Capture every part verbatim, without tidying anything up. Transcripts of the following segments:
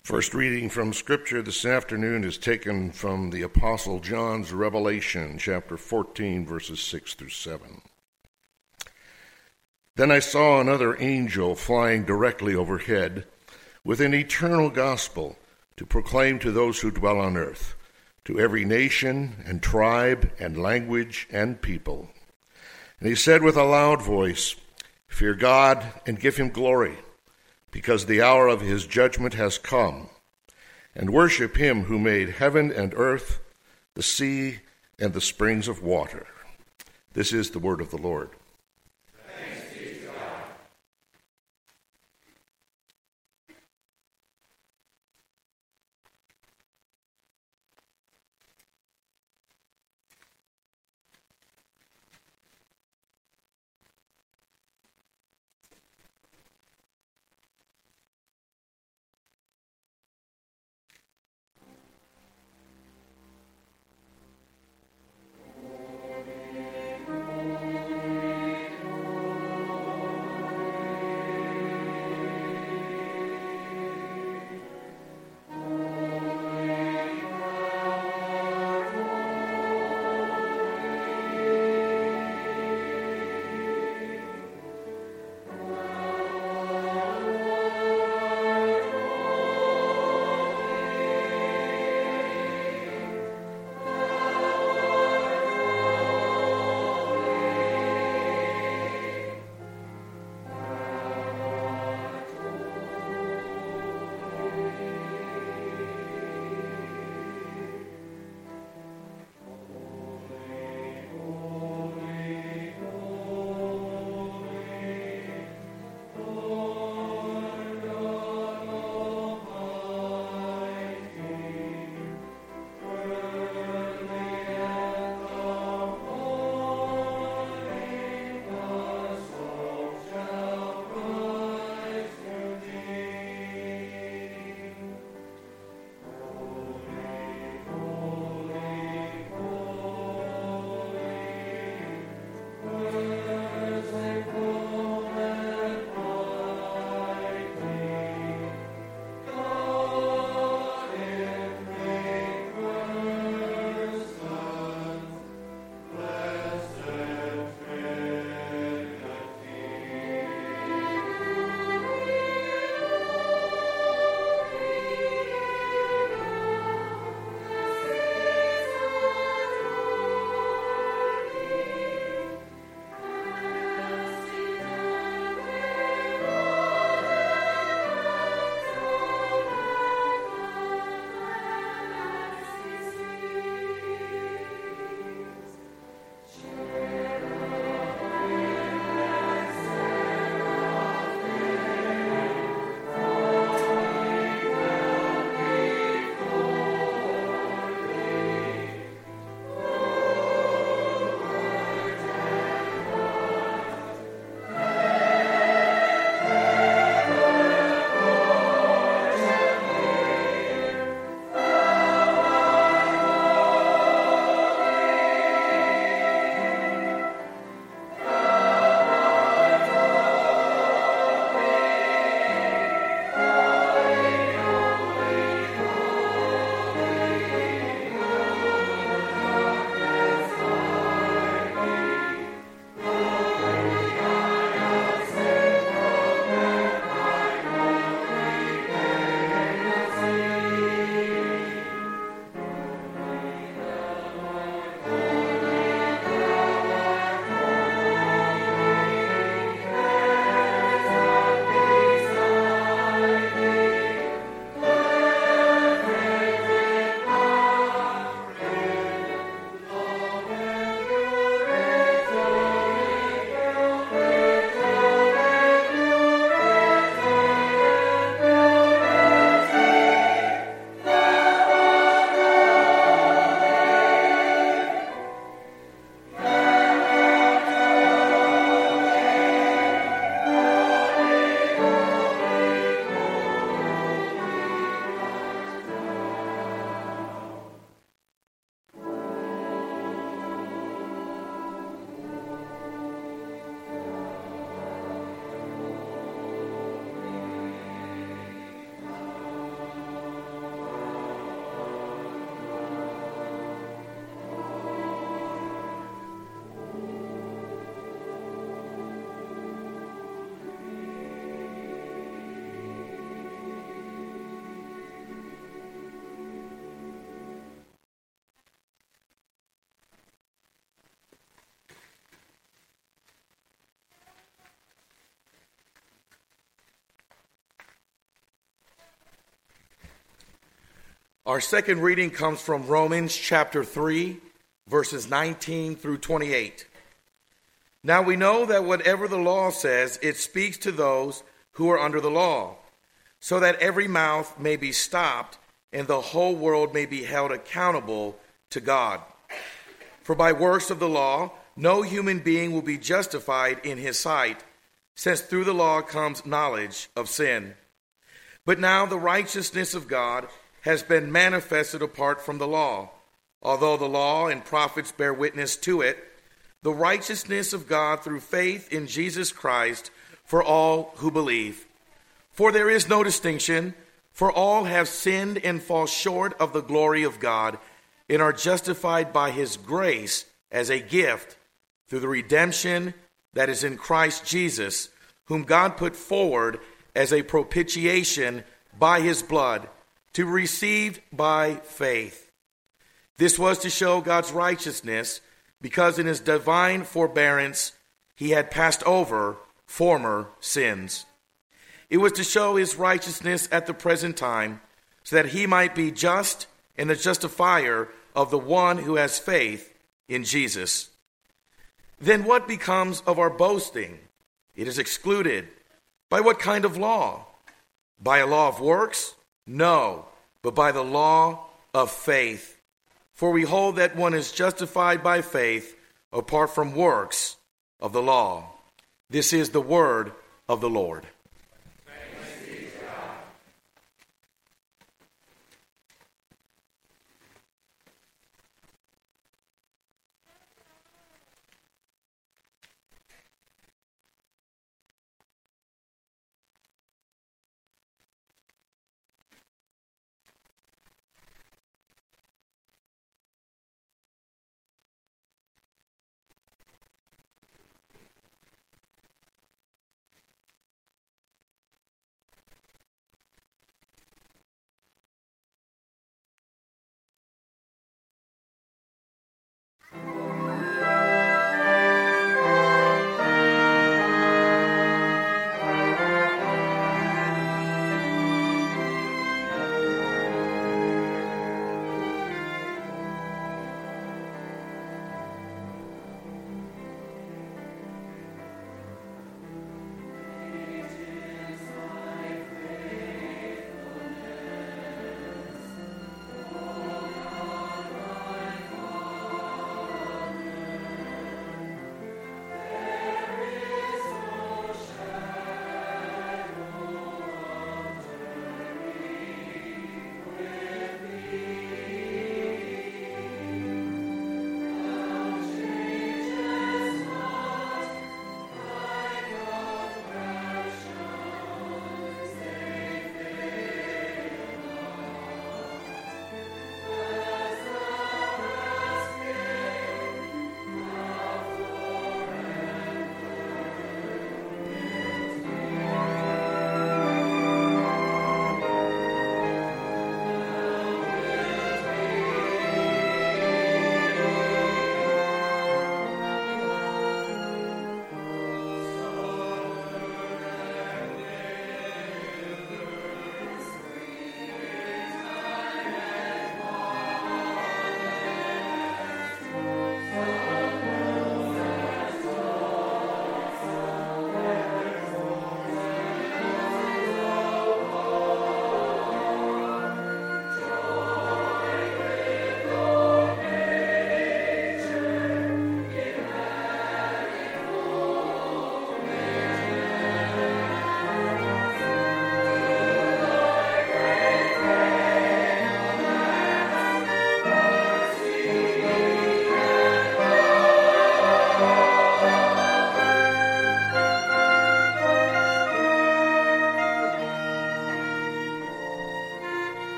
First reading from Scripture this afternoon is taken from the Apostle John's Revelation, chapter fourteen, verses six through seven. Then I saw another angel flying directly overhead with an eternal gospel to proclaim to those who dwell on earth, to every nation and tribe and language and people. And he said with a loud voice, "Fear God and give him glory, because the hour of his judgment has come, and worship him who made heaven and earth, the sea, and the springs of water." This is the word of the Lord. Thanks be to God. Our second reading comes from Romans chapter three, verses nineteen through twenty-eight. Now we know that whatever the law says, it speaks to those who are under the law, so that every mouth may be stopped and the whole world may be held accountable to God. For by works of the law, no human being will be justified in his sight, since through the law comes knowledge of sin. But now the righteousness of God has been manifested apart from the law. Although the law and prophets bear witness to it, the righteousness of God through faith in Jesus Christ for all who believe. For there is no distinction, for all have sinned and fall short of the glory of God, and are justified by his grace as a gift through the redemption that is in Christ Jesus, whom God put forward as a propitiation by his blood, to be received by faith. This was to show God's righteousness, because in his divine forbearance he had passed over former sins. It was to show his righteousness at the present time, so that he might be just and the justifier of the one who has faith in Jesus. Then what becomes of our boasting? It is excluded. By what kind of law? By a law of works? No, but by the law of faith. For we hold that one is justified by faith apart from works of the law. This is the word of the Lord.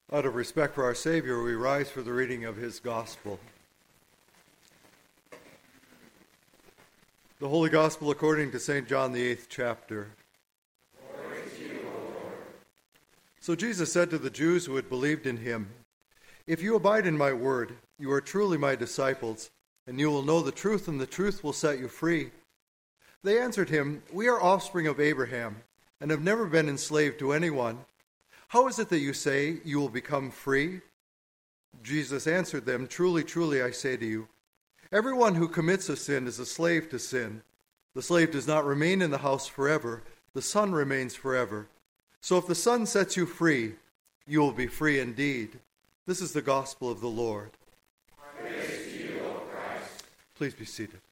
Out of respect for our Savior, we rise for the reading of his gospel. The Holy Gospel according to Saint John, the eighth chapter. Glory to you, O Lord. So Jesus said to the Jews who had believed in him, "If you abide in my word, you are truly my disciples, and you will know the truth, and the truth will set you free." They answered him, "We are offspring of Abraham, and have never been enslaved to anyone. How is it that you say you will become free?" Jesus answered them, "Truly, truly, I say to you, everyone who commits a sin is a slave to sin. The slave does not remain in the house forever. The son remains forever. So if the Son sets you free, you will be free indeed." This is the gospel of the Lord. Praise to you, O Christ. Please be seated.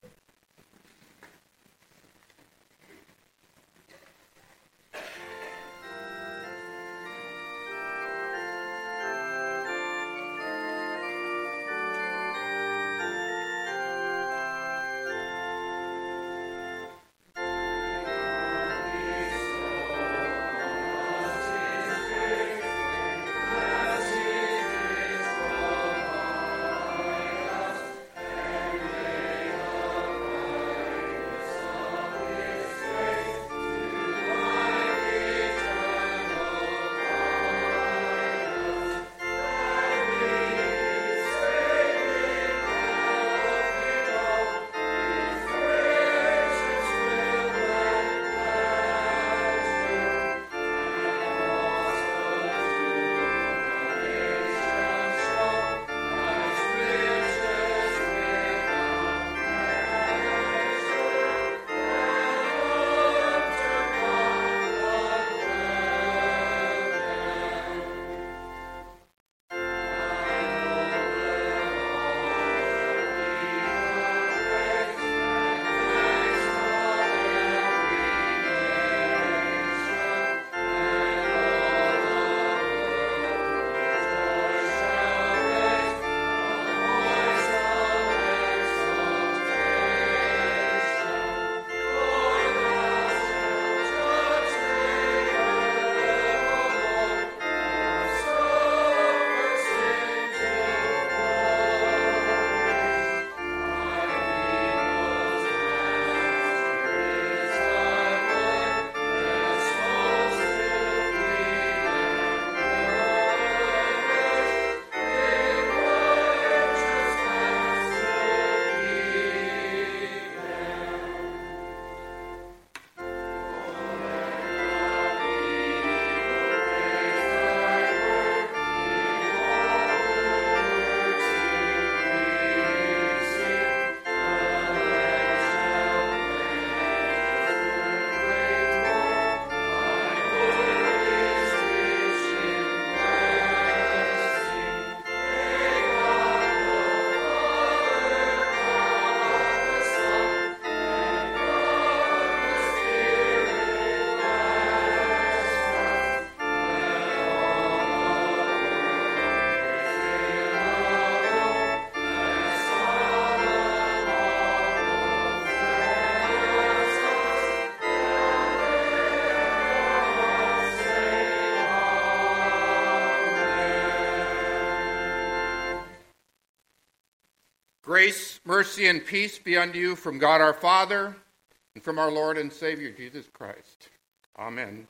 Grace, mercy, and peace be unto you from God our Father and from our Lord and Savior Jesus Christ. Amen.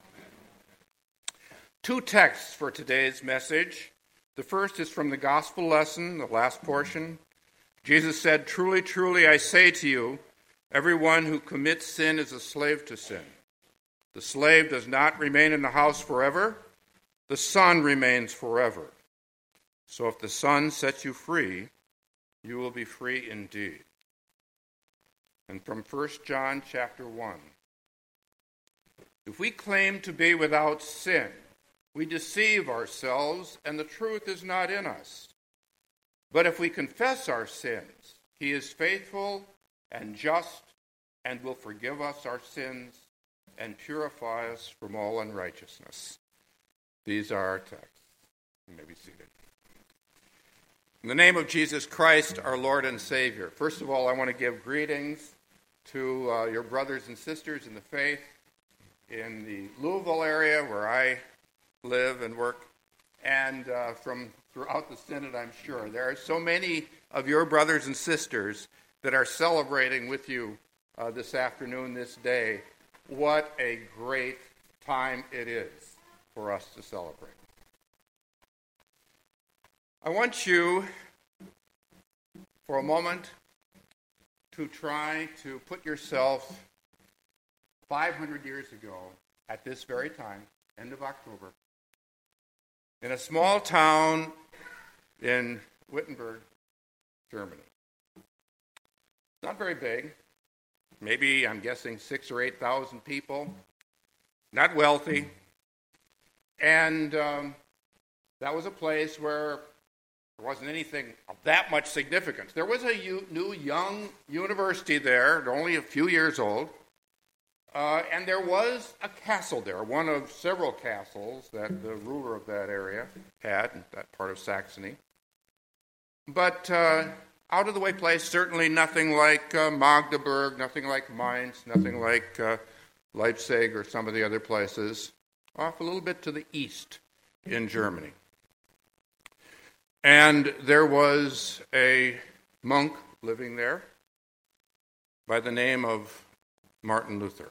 Two texts for today's message. The first is from the gospel lesson, the last portion. Jesus said, "Truly, truly, I say to you, everyone who commits sin is a slave to sin. The slave does not remain in the house forever. The Son remains forever. So if the Son sets you free, you will be free indeed." And from First John chapter one. If we claim to be without sin, we deceive ourselves, and the truth is not in us. But if we confess our sins, he is faithful and just and will forgive us our sins and purify us from all unrighteousness. These are our texts. You may be seated. In the name of Jesus Christ, our Lord and Savior, first of all, I want to give greetings to uh, your brothers and sisters in the faith in the Louisville area where I live and work, and uh, from throughout the Synod, I'm sure. There are so many of your brothers and sisters that are celebrating with you uh, this afternoon, this day. What a great time it is for us to celebrate. I want you, for a moment, to try to put yourself five hundred years ago, at this very time, end of October, in a small town in Wittenberg, Germany. Not very big. Maybe, I'm guessing, six or eight thousand people. Not wealthy. And um, that was a place where there wasn't anything of that much significance. There was a u- new young university there, only a few years old. Uh, and there was a castle there, one of several castles that the ruler of that area had, in that part of Saxony. But uh, out-of-the-way place, certainly nothing like uh, Magdeburg, nothing like Mainz, nothing like uh, Leipzig or some of the other places, off a little bit to the east in Germany. And there was a monk living there by the name of Martin Luther.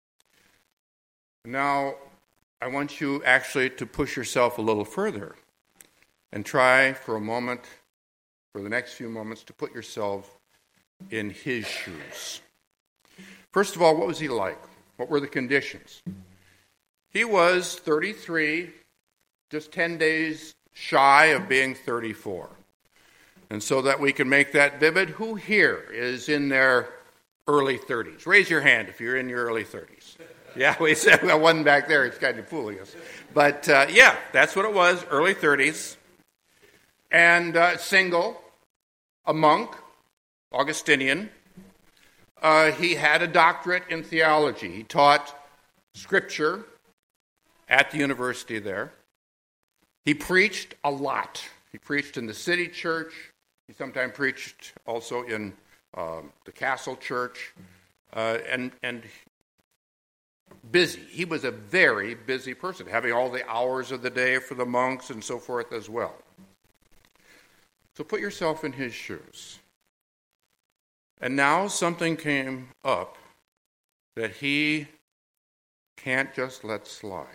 Now, I want you actually to push yourself a little further and try for a moment, for the next few moments, to put yourself in his shoes. First of all, what was he like? What were the conditions? He was thirty-three, just ten days shy of being thirty-four. And so that we can make that vivid, who here is in their early thirties? Raise your hand if you're in your early thirties. Yeah, we said, well, one back there, it's kind of fooling us. But uh, yeah, that's what it was, early thirties. And uh, single, a monk, Augustinian. Uh, he had a doctorate in theology. He taught scripture at the university there. He preached a lot. He preached in the city church. He sometimes preached also in um, the castle church. Uh, and, and busy. He was a very busy person, having all the hours of the day for the monks and so forth as well. So put yourself in his shoes. And now something came up that he can't just let slide.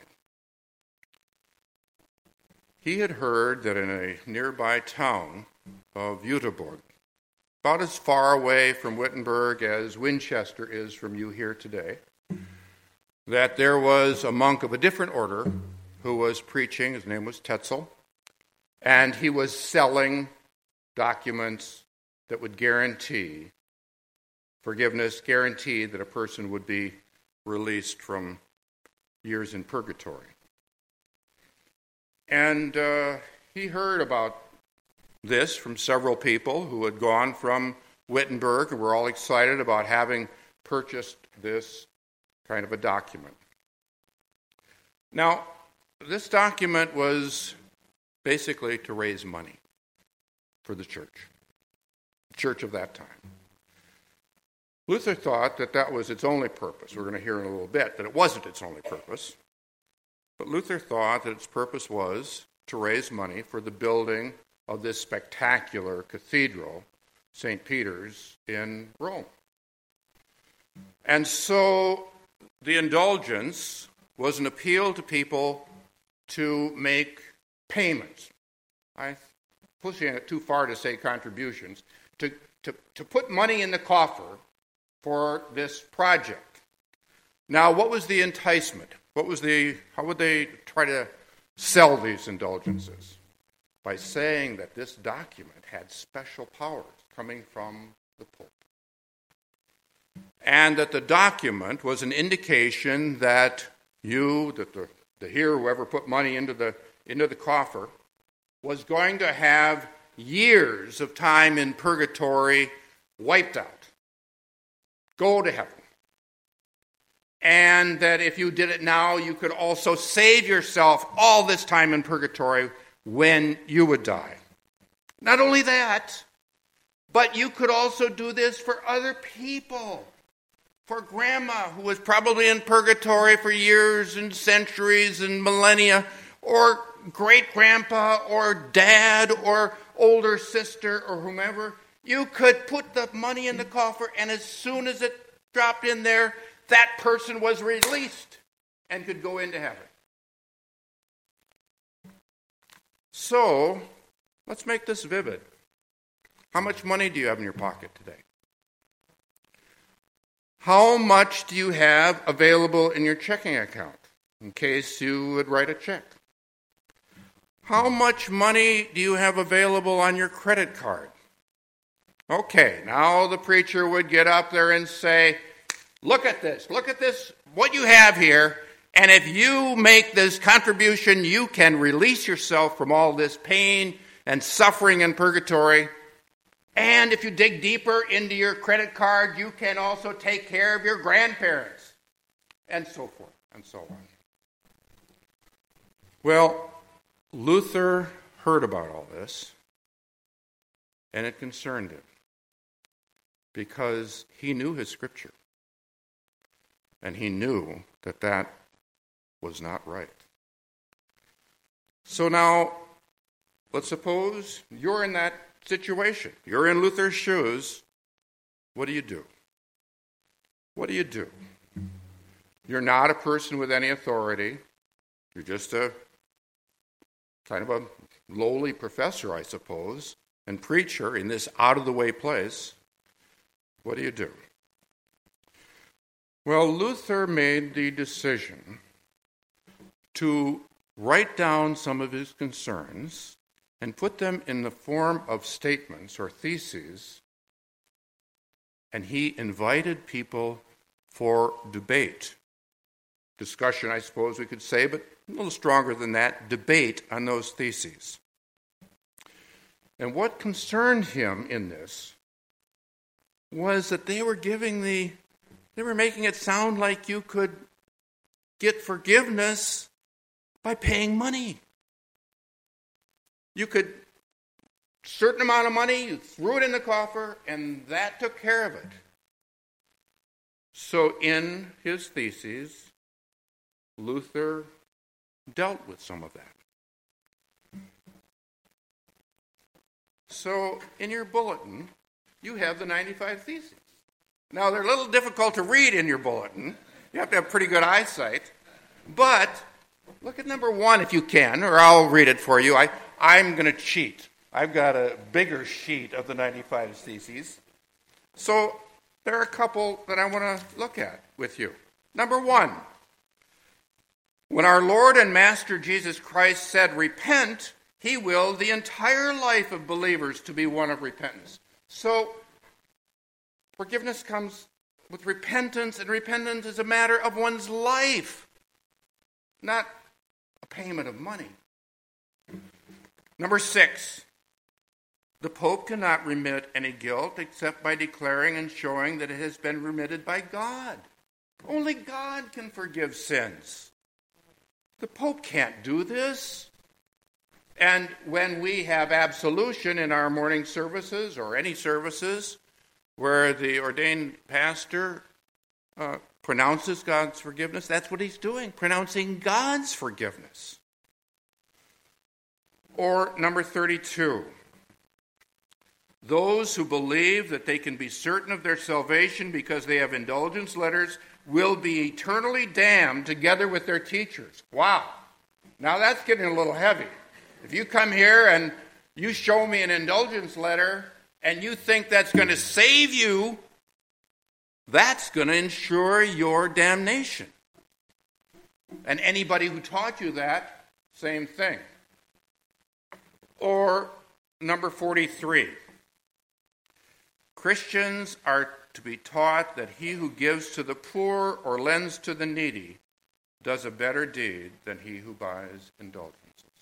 He had heard that in a nearby town of Jüterbog, about as far away from Wittenberg as Winchester is from you here today, that there was a monk of a different order who was preaching. His name was Tetzel, and he was selling documents that would guarantee forgiveness, guarantee that a person would be released from years in purgatory. And uh, he heard about this from several people who had gone from Wittenberg and were all excited about having purchased this kind of a document. Now, this document was basically to raise money for the church, the church of that time. Luther thought that that was its only purpose. We're going to hear in a little bit that it wasn't its only purpose. But Luther thought that its purpose was to raise money for the building of this spectacular cathedral, Saint Peter's, in Rome. And so the indulgence was an appeal to people to make payments. I'm pushing it too far to say contributions, to, to, to put money in the coffer for this project. Now, what was the enticement? What was the, how would they try to sell these indulgences? By saying that this document had special powers coming from the Pope. And that the document was an indication that you, that the, the here, whoever put money into the, into the coffer, was going to have years of time in purgatory wiped out. Go to heaven. And that if you did it now, you could also save yourself all this time in purgatory when you would die. Not only that, but you could also do this for other people. For grandma, who was probably in purgatory for years and centuries and millennia, or great-grandpa or dad or older sister or whomever, you could put the money in the coffer, and as soon as it dropped in there, that person was released and could go into heaven. So, let's make this vivid. How much money do you have in your pocket today? How much do you have available in your checking account in case you would write a check? How much money do you have available on your credit card? Okay, now the preacher would get up there and say, look at this, look at this, what you have here, and if you make this contribution, you can release yourself from all this pain and suffering and purgatory. And if you dig deeper into your credit card, you can also take care of your grandparents, and so forth and so on. Well, Luther heard about all this, and it concerned him, because he knew his scripture, and he knew that that was not right. So now, let's suppose you're in that situation. You're in Luther's shoes. What do you do? What do you do? You're not a person with any authority. You're just a kind of a lowly professor, I suppose, and preacher in this out-of-the-way place. What do you do? Well, Luther made the decision to write down some of his concerns and put them in the form of statements or theses, and he invited people for debate. Discussion, I suppose we could say, but a little stronger than that, debate on those theses. And what concerned him in this was that they were giving the, they were making it sound like you could get forgiveness by paying money. You could, certain amount of money, you threw it in the coffer, and that took care of it. So in his theses, Luther dealt with some of that. So in your bulletin, you have the ninety-five Theses. Now, they're a little difficult to read in your bulletin. You have to have pretty good eyesight. But look at number one if you can, or I'll read it for you. I, I'm going to cheat. I've got a bigger sheet of the ninety-five Theses. So there are a couple that I want to look at with you. Number one, when our Lord and Master Jesus Christ said, repent, he willed the entire life of believers to be one of repentance. So forgiveness comes with repentance, and repentance is a matter of one's life, not a payment of money. Number six, the Pope cannot remit any guilt except by declaring and showing that it has been remitted by God. Only God can forgive sins. The Pope can't do this. And when we have absolution in our morning services or any services where the ordained pastor uh, pronounces God's forgiveness, that's what he's doing, pronouncing God's forgiveness. Or number thirty-two, those who believe that they can be certain of their salvation because they have indulgence letters will be eternally damned together with their teachers. Wow. Now that's getting a little heavy. If you come here and you show me an indulgence letter and you think that's going to save you, that's going to ensure your damnation. And anybody who taught you that, same thing. Or number forty-three, Christians are to be taught that he who gives to the poor or lends to the needy does a better deed than he who buys indulgences.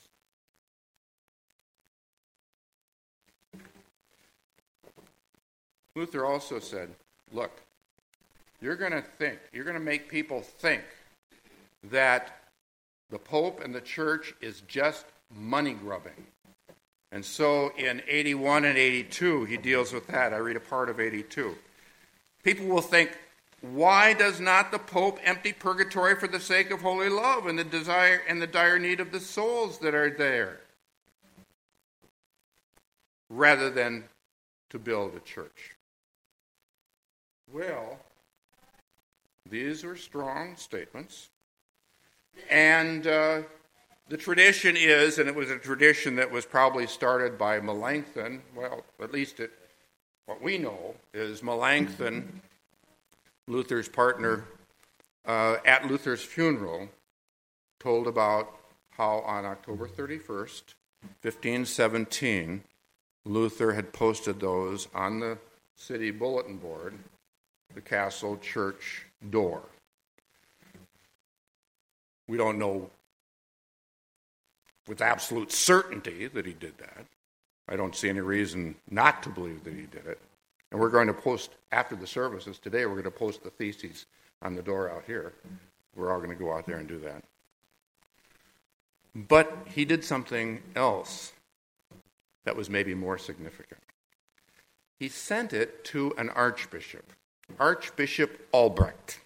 Luther also said, look, you're going to think, you're going to make people think that the Pope and the Church is just money grubbing. And so in eighty-one and eighty-two, he deals with that. I read a part of eighty-two. People will think, Why does not the Pope empty purgatory for the sake of holy love and the desire and the dire need of the souls that are there, rather than to build a church? Well, these are strong statements. And uh, the tradition is, and it was a tradition that was probably started by Melanchthon, well, at least it, what we know is Melanchthon, Luther's partner, uh, at Luther's funeral, told about how on October thirty-first, fifteen seventeen, Luther had posted those on the city bulletin board, the castle church door. We don't know with absolute certainty that he did that. I don't see any reason not to believe that he did it. And we're going to post, after the services today, we're going to post the theses on the door out here. We're all going to go out there and do that. But he did something else that was maybe more significant. He sent it to an archbishop, Archbishop Albrecht.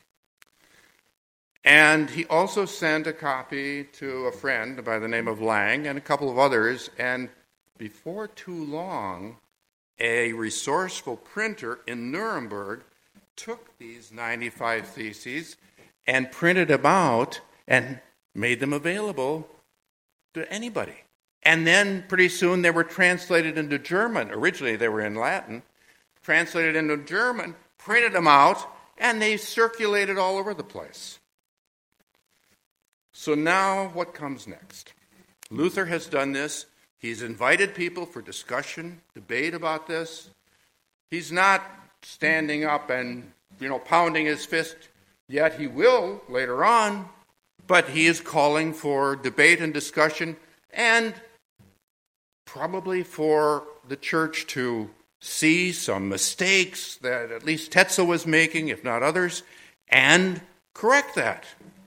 And he also sent a copy to a friend by the name of Lang and a couple of others. And before too long, a resourceful printer in Nuremberg took these ninety-five theses and printed them out and made them available to anybody. And then pretty soon they were translated into German. Originally they were in Latin. Translated into German, printed them out, and they circulated all over the place. So now what comes next? Luther has done this. He's invited people for discussion, debate about this. He's not standing up and, you know, pounding his fist, yet he will later on, but he is calling for debate and discussion and probably for the church to see some mistakes that at least Tetzel was making, if not others, and correct that.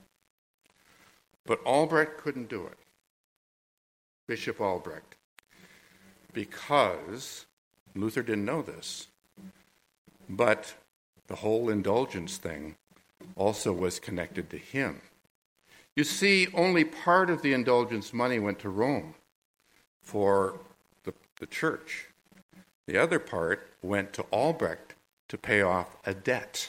But Albrecht couldn't do it. Bishop Albrecht. Because Luther didn't know this. But the whole indulgence thing also was connected to him. You see, only part of the indulgence money went to Rome for the, the church. The other part went to Albrecht to pay off a debt.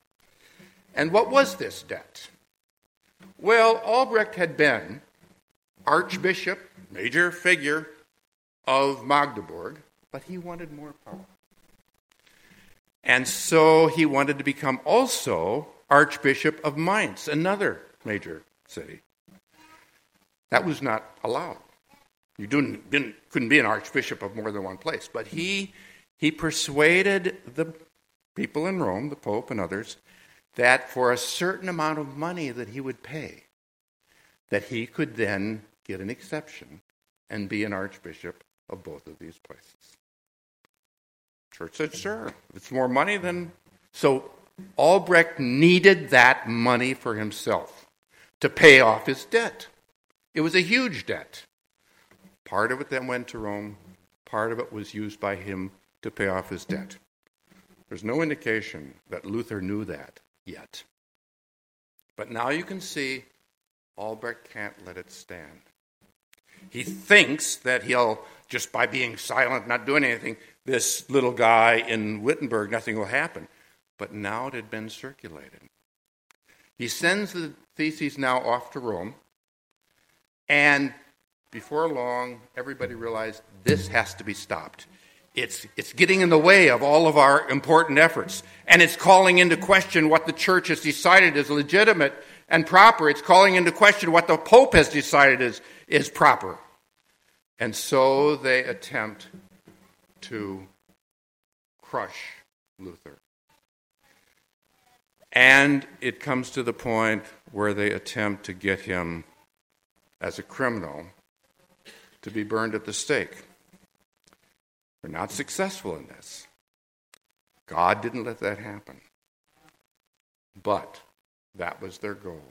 And what was this debt? Well, Albrecht had been archbishop, major figure of Magdeburg, but he wanted more power. And so he wanted to become also archbishop of Mainz, another major city. That was not allowed. You didn't, didn't, couldn't be an archbishop of more than one place. But he, he persuaded the people in Rome, the Pope and others, that for a certain amount of money that he would pay, that he could then get an exception and be an archbishop of both of these places. Church said, sure, if it's more money, then... So Albrecht needed that money for himself to pay off his debt. It was a huge debt. Part of it then went to Rome. Part of it was used by him to pay off his debt. There's no indication that Luther knew that yet. But now you can see Albrecht can't let it stand. He thinks that he'll, just by being silent, not doing anything, this little guy in Wittenberg, nothing will happen. But now it had been circulated. He sends the theses now off to Rome, and before long, everybody realized this has to be stopped. It's, it's getting in the way of all of our important efforts, and it's calling into question what the church has decided is legitimate and proper. It's calling into question what the Pope has decided is, is proper. And so they attempt to crush Luther. And it comes to the point where they attempt to get him as a criminal to be burned at the stake. They're not successful in this. God didn't let that happen. But that was their goal.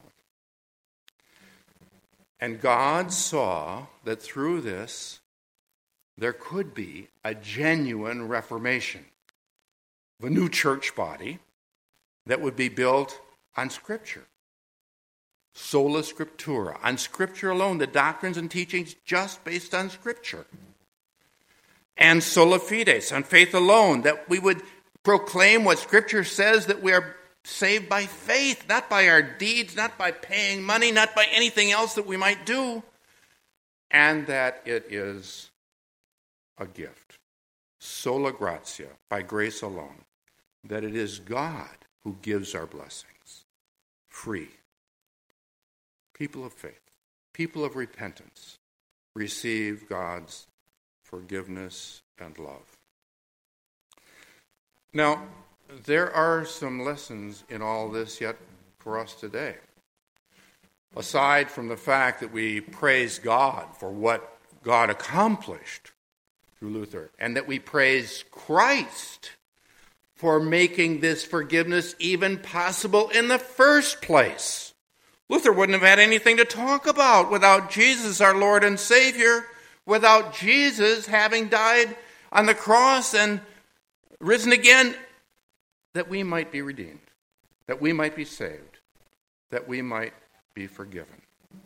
And God saw that through this, there could be a genuine reformation of a new church body, that would be built on Scripture. Sola Scriptura, on Scripture alone, the doctrines and teachings just based on Scripture. And sola fides, on faith alone, that we would proclaim what Scripture says, that we are saved by faith, not by our deeds, not by paying money, not by anything else that we might do, and that it is a gift. Sola gratia, by grace alone, that it is God who gives our blessings, free. People of faith, people of repentance, receive God's forgiveness and love. Now, there are some lessons in all this yet for us today. Aside from the fact that we praise God for what God accomplished through Luther, and that we praise Christ for making this forgiveness even possible in the first place. Luther wouldn't have had anything to talk about without Jesus, our Lord and Savior, without Jesus having died on the cross and risen again, that we might be redeemed, that we might be saved, that we might be forgiven.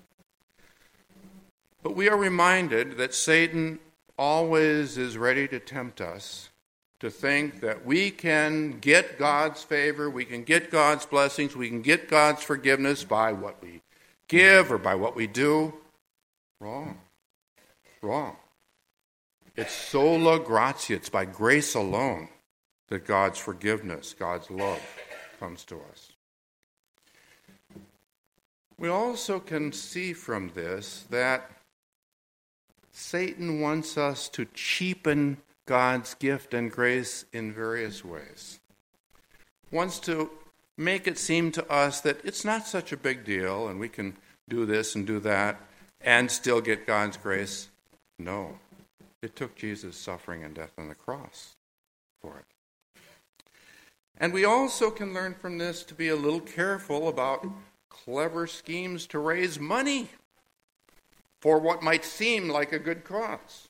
But we are reminded that Satan always is ready to tempt us to think that we can get God's favor, we can get God's blessings, we can get God's forgiveness by what we give or by what we do. Wrong. Wrong. It's sola gratia, it's by grace alone that God's forgiveness, God's love comes to us. We also can see from this that Satan wants us to cheapen God's gift and grace in various ways. Wants to make it seem to us that it's not such a big deal and we can do this and do that and still get God's grace. No. It took Jesus' suffering and death on the cross for it. And we also can learn from this to be a little careful about clever schemes to raise money for what might seem like a good cause.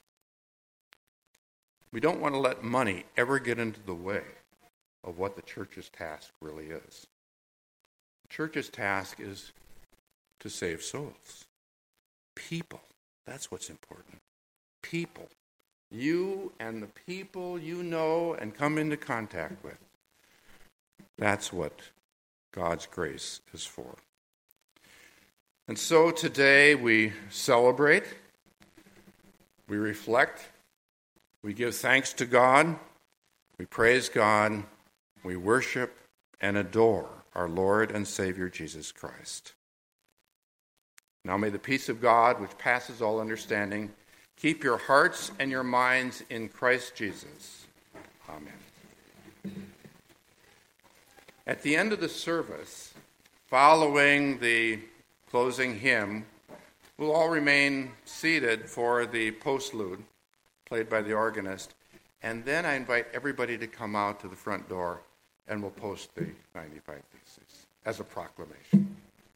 We don't want to let money ever get into the way of what the church's task really is. The church's task is to save souls. People. That's what's important. People. You and the people you know and come into contact with. That's what God's grace is for. And so today we celebrate, we reflect, we give thanks to God, we praise God, we worship and adore our Lord and Savior Jesus Christ. Now may the peace of God, which passes all understanding, keep your hearts and your minds in Christ Jesus. Amen. At the end of the service, following the closing hymn, we'll all remain seated for the postlude, played by the organist, and then I invite everybody to come out to the front door and we'll post the ninety-five Theses as a proclamation.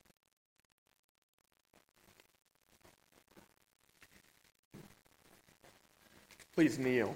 Please kneel.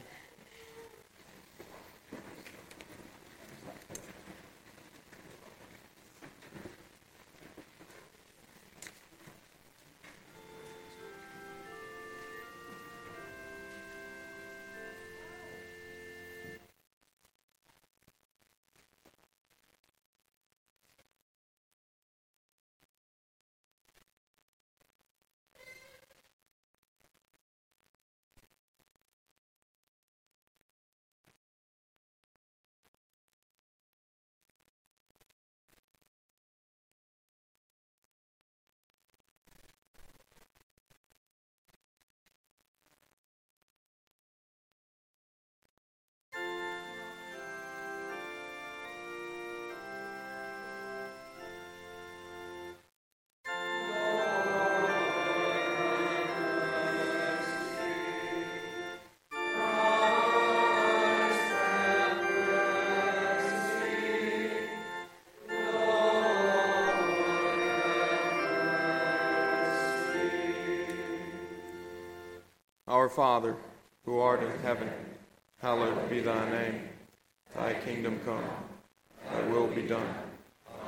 Our Father, who art in heaven, hallowed be thy name. Thy kingdom come, thy will be done,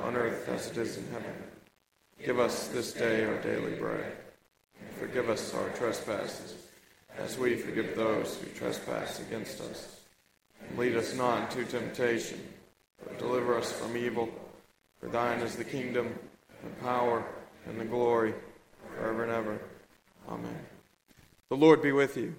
on earth as it is in heaven. Give us this day our daily bread. And forgive us our trespasses, as we forgive those who trespass against us. And lead us not into temptation, but deliver us from evil. For thine is the kingdom, the power, and the glory, forever and ever. Amen. The Lord be with you.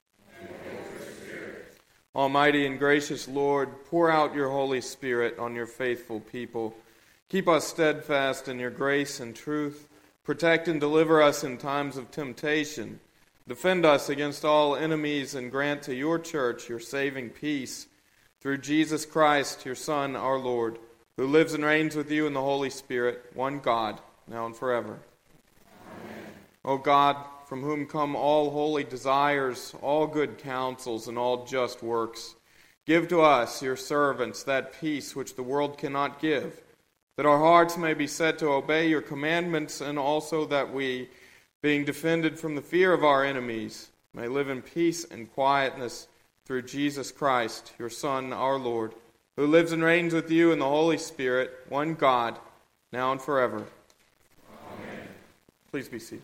Almighty and gracious Lord, pour out your Holy Spirit on your faithful people. Keep us steadfast in your grace and truth. Protect and deliver us in times of temptation. Defend us against all enemies and grant to your church your saving peace. Through Jesus Christ, your Son, our Lord, who lives and reigns with you in the Holy Spirit, one God, now and forever. Amen. O God, from whom come all holy desires, all good counsels, and all just works, give to us, your servants, that peace which the world cannot give, that our hearts may be set to obey your commandments, and also that we, being defended from the fear of our enemies, may live in peace and quietness through Jesus Christ, your Son, our Lord, who lives and reigns with you in the Holy Spirit, one God, now and forever. Amen. Please be seated.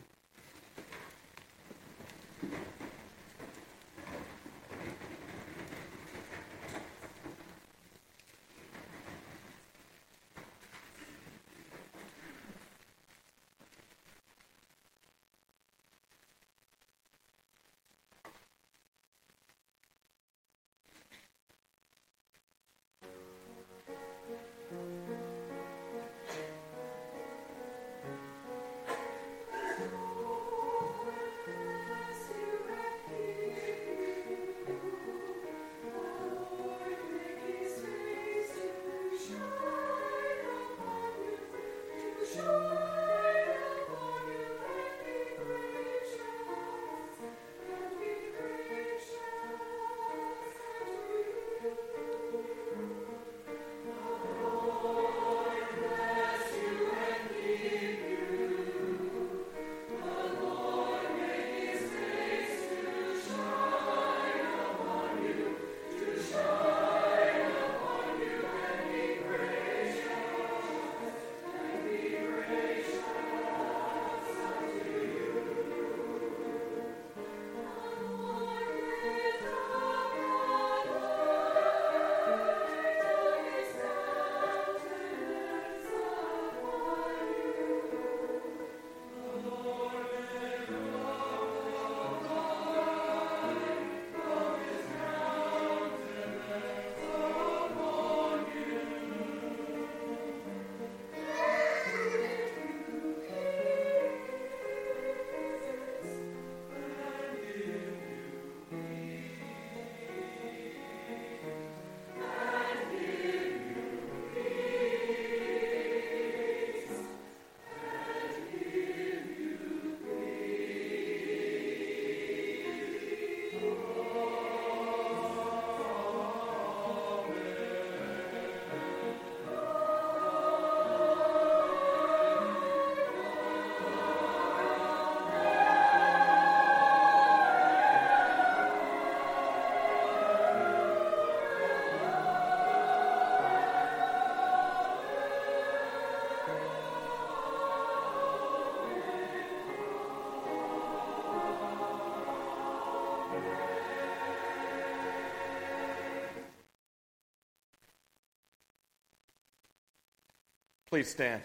Please stand.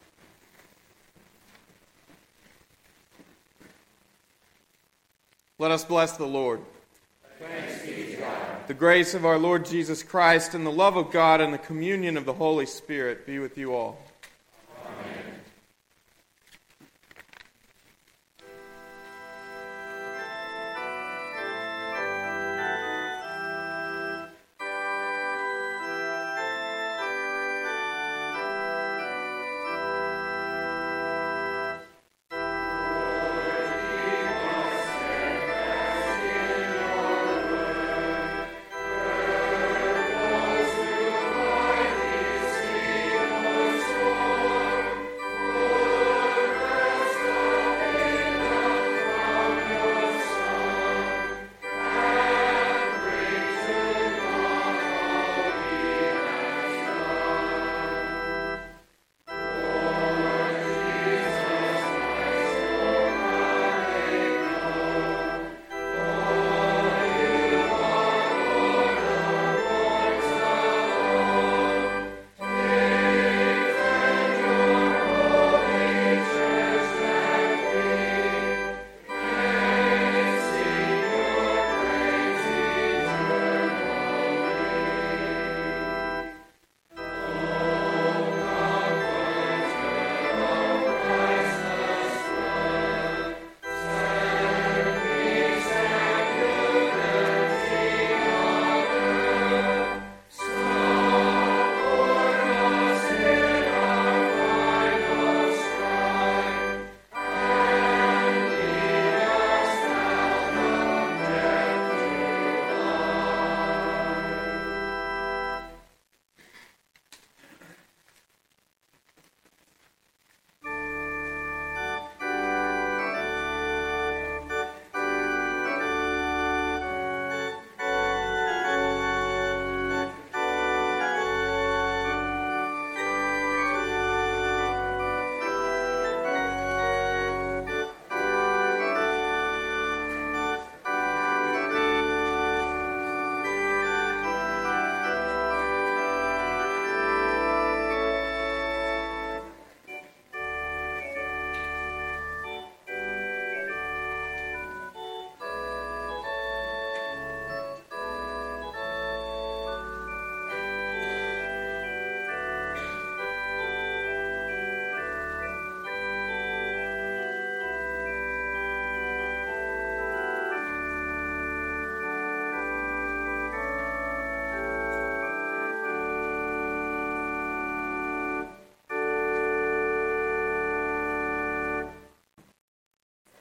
Let us bless the Lord. Thanks be to God. The grace of our Lord Jesus Christ and the love of God and the communion of the Holy Spirit be with you all.